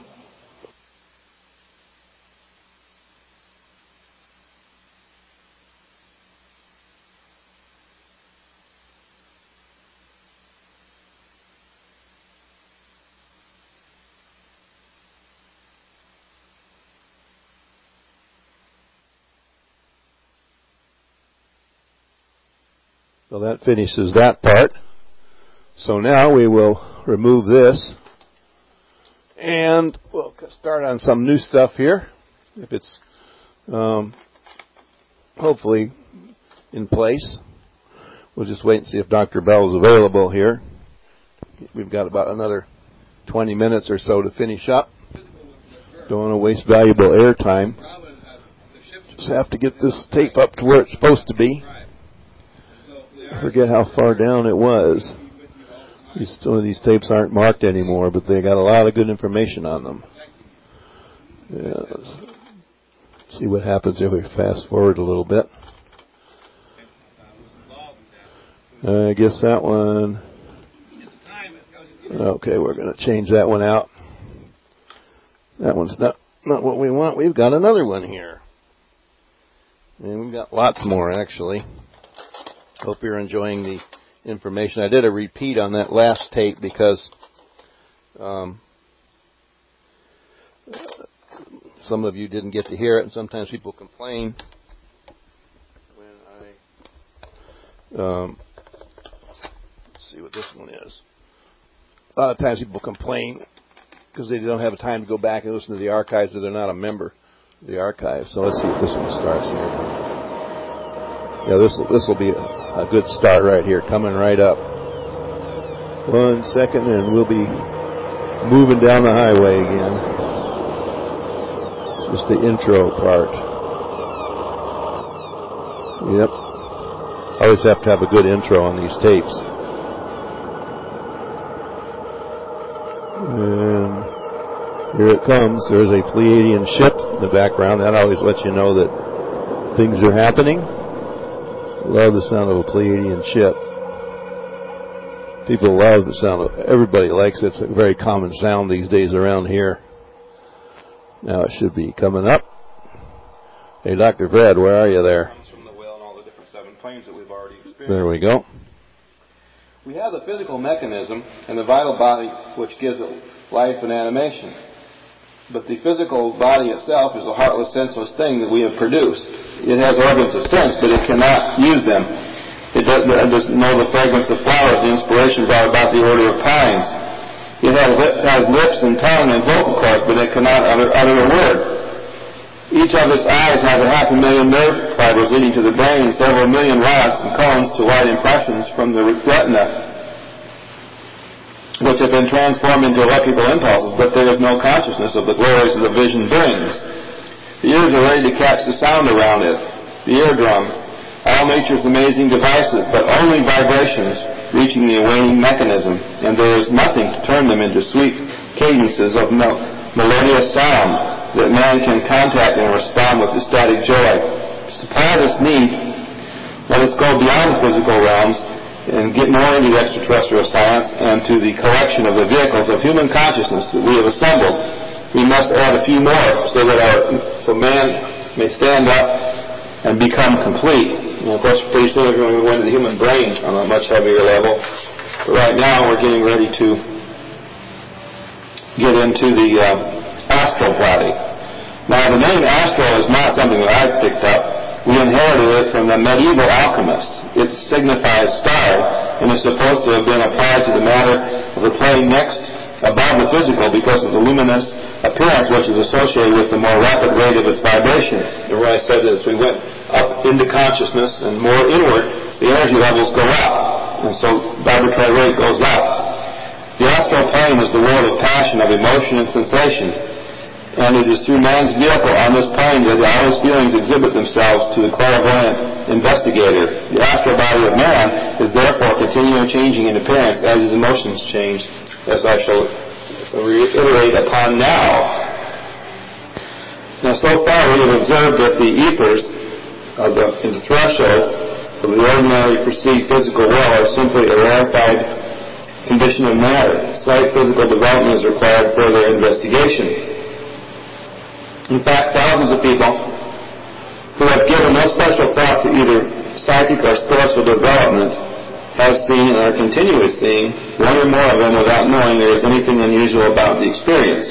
So that finishes that part. So now we will remove this and we'll start on some new stuff here. If it's um, hopefully in place. We'll just wait and see if Doctor Bell is available here. We've got about another twenty minutes or so to finish up. Don't want to waste valuable air time. Just have to get this tape up to where it's supposed to be. I forget how far down it was. These, some of these tapes aren't marked anymore, but they got a lot of good information on them. Yeah, let's see what happens if we fast forward a little bit. Uh, I guess that one... Okay, we're going to change that one out. That one's not, not what we want. We've got another one here. And we've got lots more, actually. Hope you're enjoying the information. I did a repeat on that last tape because um, some of you didn't get to hear it, and sometimes people complain when I... Um, let's see what this one is. A lot of times people complain because they don't have time to go back and listen to the archives or they're not a member of the archive. So let's see if this one starts here. Yeah, this will, this will be a, a good start right here, coming right up. One second and we'll be moving down the highway again. It's just the intro part. Yep. Always have to have a good intro on these tapes. And here it comes. There's a Pleiadian ship in the background. That always lets you know that things are happening. Love the sound of a Pleiadian ship. People love the sound of it. Everybody likes it. It's a very common sound these days around here. Now it should be coming up. Hey, Doctor Fred, where are you there? Comes from the whale and all the different seven planes that we've already experienced. There we go. We have the physical mechanism and the vital body which gives it life and animation. But the physical body itself is a heartless, senseless thing that we have produced. It has organs of sense, but it cannot use them. It doesn't, it doesn't know the fragrance of flowers, the inspiration brought about the odor of pines. It has, has lips and tongue and vocal cords, but it cannot utter, utter a word. Each of its eyes has a half a million nerve fibers leading to the brain and several million rods and cones to light impressions from the retina, which have been transformed into electrical impulses, but there is no consciousness of the glories that the vision brings. The ears are ready to catch the sound around it, the eardrum, all nature's amazing devices, but only vibrations reaching the awaiting mechanism, and there is nothing to turn them into sweet cadences of mel- melodious sound that man can contact and respond with ecstatic joy. To supply this need, let us go beyond the physical realms and get more into the extraterrestrial science and to the collection of the vehicles of human consciousness that we have assembled. We must add a few more so that our, so man may stand up and become complete. And of course, pretty soon we're going to go into the human brain on a much heavier level. But right now we're getting ready to get into the uh, astral body. Now the name astral is not something that I've picked up. We inherited it from the medieval alchemists. It signifies star and is supposed to have been applied to the matter of the plane next above the physical because of the luminous appearance which is associated with the more rapid rate of its vibration. And what I said is we went up into consciousness and more inward, the energy levels go up, and so vibratory rate goes up. The astral plane is the world of passion, of emotion and sensation. And it is through man's vehicle on this plane that all his feelings exhibit themselves to the clairvoyant investigator. The astral body of man is therefore continually changing in appearance as his emotions change, as I shall reiterate upon now. Now, so far we have observed that the ethers of the, in the threshold of the ordinary perceived physical world are simply a rarefied condition of matter. Slight physical development is required for further investigation. In fact, thousands of people who have given no special thought to either psychic or spiritual development have seen and are continually seeing one or more of them without knowing there is anything unusual about the experience.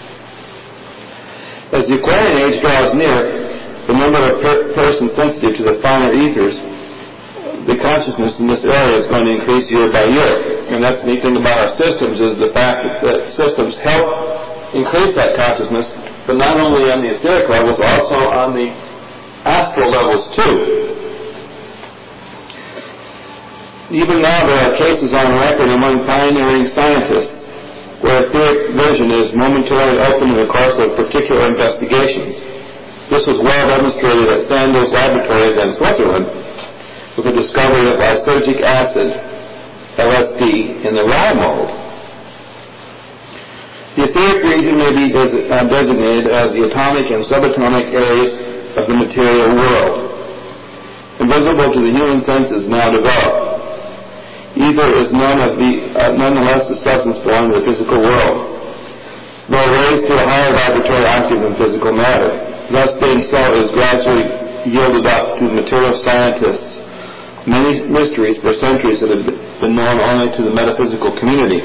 As the Aquarian age draws near, the number of per- persons sensitive to the finer ethers, the consciousness in this area is going to increase year by year. And that's the neat thing about our systems is the fact that, that systems help increase that consciousness, but not only on the etheric levels, also on the astral levels too. Even now there are cases on record among pioneering scientists where etheric vision is momentarily open in the course of particular investigations. This was well demonstrated at Sandoz Laboratories in Switzerland with the discovery of lysergic acid, L S D, in the rye mold. The etheric region may be des- uh, designated as the atomic and subatomic areas of the material world, invisible to the human senses now developed. Ether is none of the, uh, nonetheless the substance belonging to the physical world, though raised to a higher vibratory octave than physical matter. Thus being so, it is gradually yielded up to material scientists many mysteries for centuries that have been known only to the metaphysical community.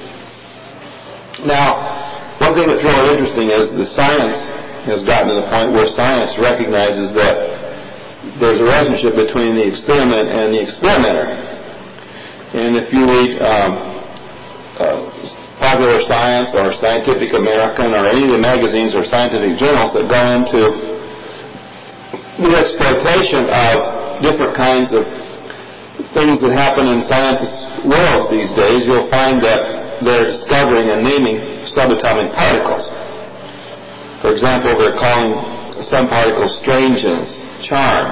Now, one thing that's really interesting is the science has gotten to the point where science recognizes that there's a relationship between the experiment and the experimenter. And if you read um, uh, Popular Science or Scientific American or any of the magazines or scientific journals that go into the exploitation of different kinds of things that happen in scientists' worlds these days, you'll find that they're discovering and naming subatomic particles. For example, they're calling some particles strangeness, charm,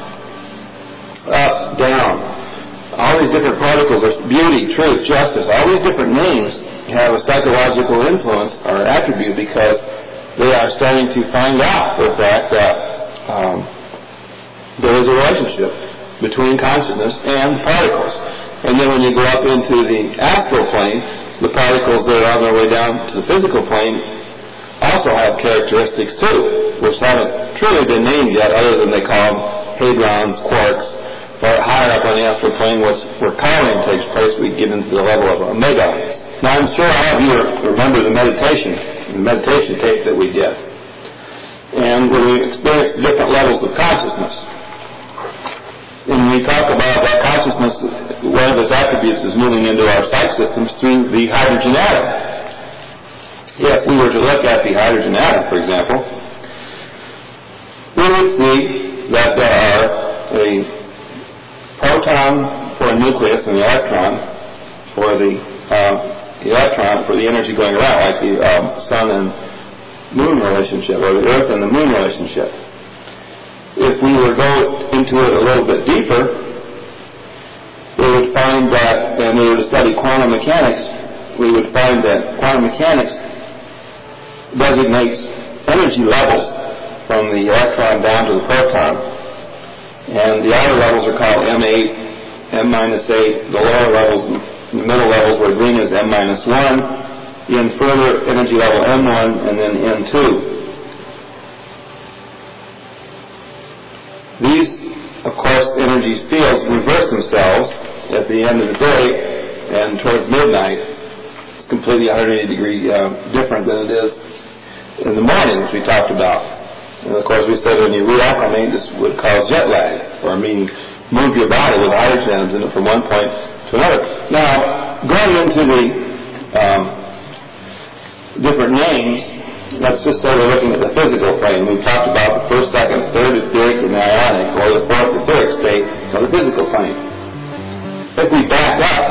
up, down. All these different particles are beauty, truth, justice. All these different names have a psychological influence or attribute because they are starting to find out the fact that um, there is a relationship between consciousness and particles. And then when you go up into the astral plane, the particles that are on their way down to the physical plane also have characteristics too, which haven't truly been named yet other than they call them hadrons, quarks. But higher up on the astral plane, where coloring takes place, we get into the level of omega. Now, I'm sure all of you remember the meditation, the meditation tape that we did. And when we experienced different levels of consciousness. And we talk about that consciousness, one of its attributes is moving into our psych systems through the hydrogen atom. If we were to look at the hydrogen atom, for example, we would see that there are a proton for a nucleus and the electron for the uh, the electron for the energy going around, like the um, sun and moon relationship, or the earth and the moon relationship. If we were to go into it a little bit deeper, we would find that, and we were to study quantum mechanics, we would find that quantum mechanics designates energy levels from the electron down to the proton. And the outer levels are called M eight, M minus eight, the lower levels, the middle levels where green is M minus one, in further energy level M one, and then N two. These, of course, energy fields reverse themselves at the end of the day and towards midnight. It's completely one hundred eighty degree uh, different than it is in the morning, which we talked about. And of course, we said when you reacclimate, this would cause jet lag, or meaning move your body with hydrogen atoms in it from one point to another. Now, going into the um, different names, let's just say we're looking at the physical plane. We've talked about the first, second, third, etheric, and ionic, or the fourth etheric state of the physical plane. If we back up,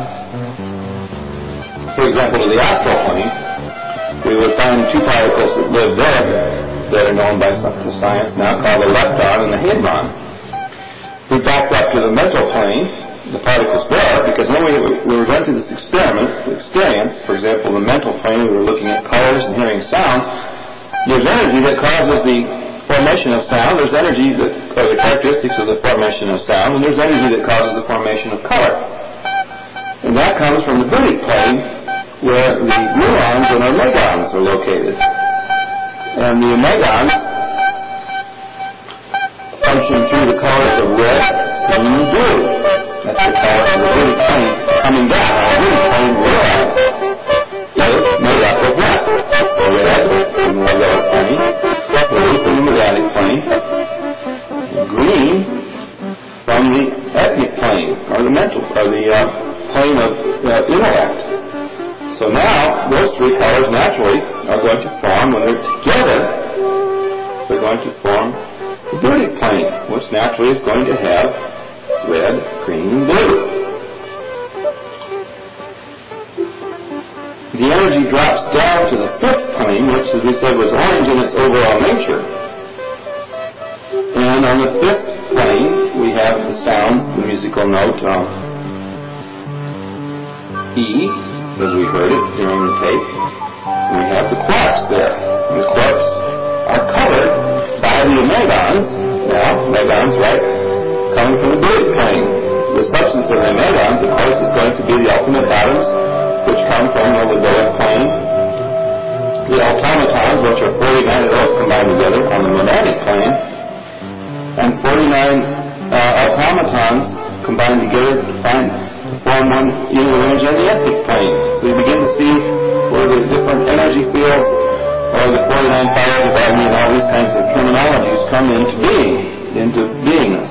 for example, to the astral plane, we would find two particles that live there that are known by science now called the lepton and the hadron. We backed up to the mental plane, the particles there, because when we, we were going through this experiment, experience, for example, the mental plane, we were looking at colors and hearing sounds. There's energy that causes the formation of sound. There's energy that, or the characteristics of the formation of sound, and there's energy that causes the formation of color. And that comes from the buddhic plane, where the neurons and omegons are located. And the omegons function through the colors of red, green, and blue. That's the color of the buddhic plane coming down. Now, the buddhic plane realize is made up of what? Red from the lower plane, blue from the medallic plane, and green from the ethnic plane, or the mental, or the uh, plane of uh, intellect. So now, those three colors naturally are going to form, when they're together, they're going to form the buddhic plane, which naturally is going to have red, green, and blue. The energy drops down to the fifth plane, which, as we said, was orange in its overall nature. And on the fifth plane, we have the sound, the musical note, um, E, as we heard it during the tape. And we have the quarks there. And the quarks are colored by the omegons. Now, omegons, right, coming from the buddhic plane. The substance of the omegons, of course, is going to be the ultimate atoms, which come from the Lagolic plane. The automatons, which are forty-nine of those combined together on the monadic plane. and forty-nine uh, automatons combined together to find form one unit of energy on the etheric plane. So you begin to see where the different energy fields or the forty-nine fires of Agni and all these kinds of terminologies come into being, into beingness.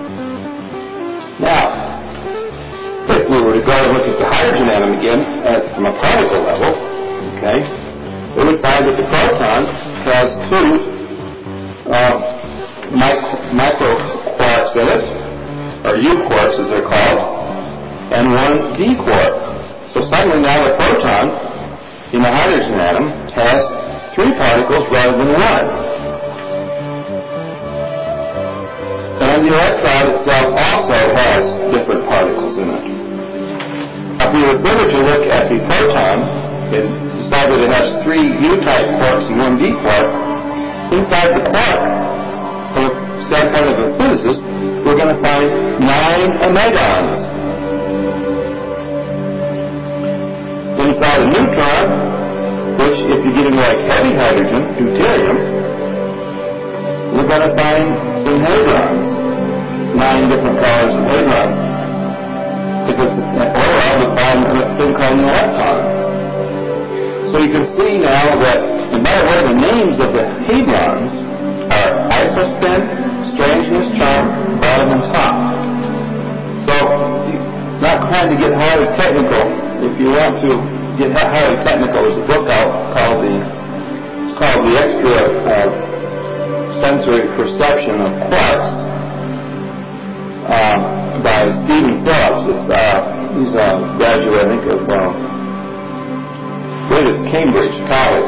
Now, if we were to go and look at the hydrogen atom again at, from a particle level, okay, we would find that the proton has two uh, micro, micro quarks in it, or U quarks as they're called, and one D quark. So suddenly now the proton in the hydrogen atom has three particles rather than one. And the electron itself also has different particles in it. If we were better to look at the proton and decide that it has three U-type quarks and one D quark, inside the quark, from the standpoint of a physicist, we're going to find nine omegons. Inside a neutron, which if you're getting like heavy hydrogen, deuterium, we're going to find some hadrons, nine different colors of hadrons. If it's an oil, we'll find a thing called an electron. So you can see now that no matter what the names of the hadrons are isospin, strangeness, charm, bottom, and top. So you're not trying to get highly technical. If you want to get highly technical, there's a book out called the it's called the Extra uh, Sensory Perception of Quarks uh, by Stephen Phillips. It's uh, he's a graduate, I think, of um, I believe it's Cambridge College.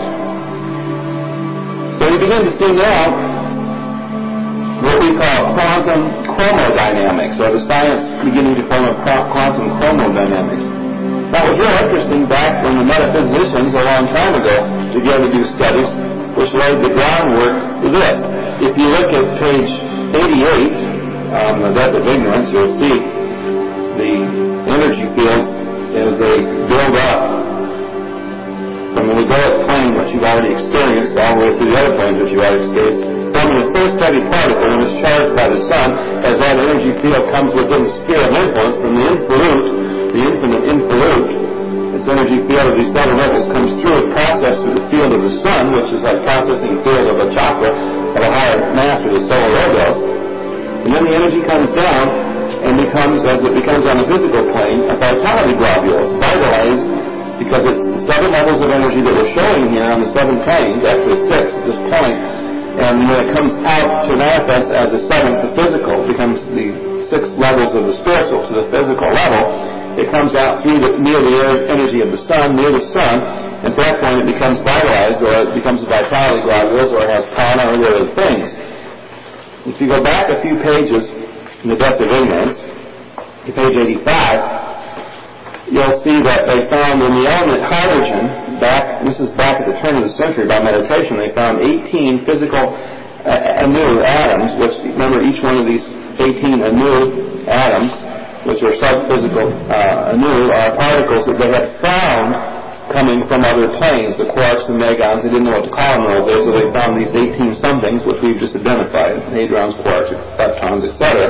So you begin to see now what we call quantum chromodynamics, or the science beginning to form of quantum chromodynamics. Now, it was real interesting back when the metaphysicians a long time ago began to do studies which laid the groundwork for this. If you look at page eighty-eight on the Death of Ignorance, you'll see the energy fields as they build up from the egoic plane, which you've already experienced, all the way to the other planes which you've already experienced, forming the first heavy particle when it's charged by the sun. As that energy field comes within the sphere of influence from the infraroot, the infinite infraroot, this energy field of these seven levels comes through a process through the field of the sun, which is like processing field of a chakra of a higher master, the solar logos. And then the energy comes down and becomes, as it becomes on the physical plane, a vitality globule. It's vitalized because it's the seven levels of energy that we're showing here on the seven planes, actually six at this point, and when it comes out to manifest as a seventh, the physical, becomes the six levels of the spiritual to the physical level. It comes out through the, near the energy of the sun, near the sun, and at that point it becomes vitalized, or it becomes vitality globules, or it has prana, or other things. If you go back a few pages in the Death of Ignorance, to page eighty-five, you'll see that they found in the element hydrogen, back, this is back at the turn of the century by meditation, they found eighteen physical uh, anew atoms, which, remember, each one of these eighteen anew atoms, which are sub-physical uh, anew, are particles that they had found coming from other planes, the quarks and megons. They didn't know what to call them in those days, so they found these eighteen somethings, which we've just identified, hadrons, quarks, leptons, et cetera.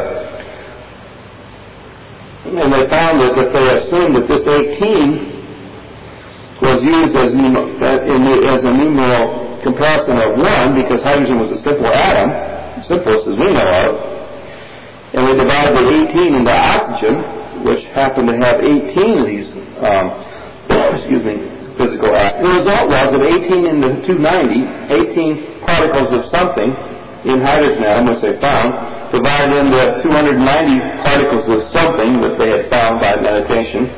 And they found that, that they assumed that this eighteen was used as, in the, as a numeral comparison of one, because hydrogen was a simple atom, the simplest as we know of. And they divided the eighteen into oxygen, which happened to have eighteen of these, um, excuse me, physical atoms. The result was that eighteen into two hundred ninety, eighteen particles of something in hydrogen atom, which they found, divided into two hundred ninety particles of something, which they had found by meditation,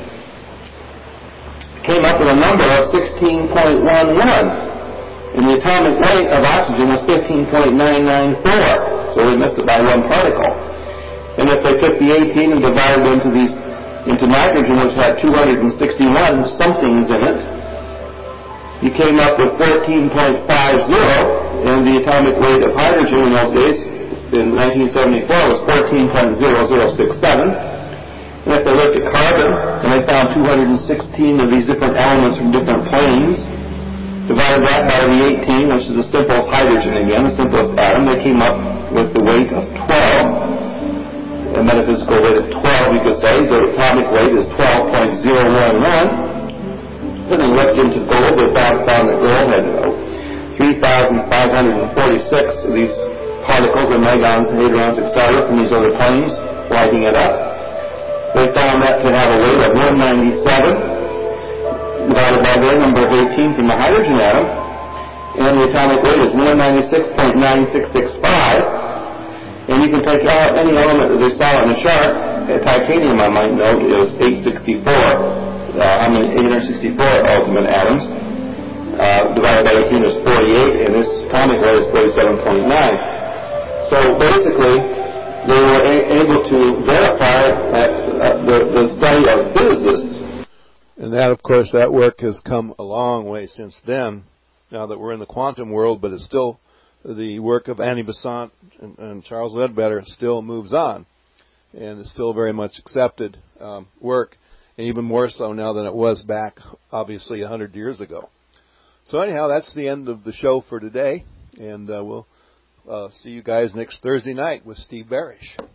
came up with a number of sixteen point one one. And the atomic weight of oxygen was fifteen point nine nine four. So they missed it by one particle. And if they took the eighteen and divided it into these into nitrogen, which had two hundred sixty-one somethings in it, you came up with fourteen point five zero, and the atomic weight of hydrogen in those days, in nineteen seventy-four, was fourteen point zero zero six seven. And if they looked at carbon, and they found two hundred sixteen of these different elements from different planes, divided that by the eighteen, which is the simplest hydrogen again, the simplest atom, they came up with the weight of twelve, a metaphysical weight of twelve, you could say. The atomic weight is twelve point zero one one. Then they looked into gold. They found, found that gold had three thousand five hundred forty-six of these particles, and megons, hadrons, et cetera, from these other planes, lighting it up. They found that to have a weight of one ninety-seven, divided by their number of eighteen from the hydrogen atom, and the atomic weight is one ninety-six point nine six six five. And you can take out any element that they saw in the chart. Titanium, I might note, is eight sixty-four. Uh, I mean, eight hundred sixty-four ultimate atoms. Uh, divided by eighteen is forty-eight, and this atomic weight is forty-seven point nine. So basically, they were a- able to verify that, uh, the, the study of physicists. And that, of course, that work has come a long way since then, now that we're in the quantum world, but it's still, the work of Annie Besant and, and Charles Ledbetter still moves on, and it's still very much accepted um, work, and even more so now than it was back, obviously, one hundred years ago. So anyhow, that's the end of the show for today, and uh, we'll uh, see you guys next Thursday night with Steve Barish.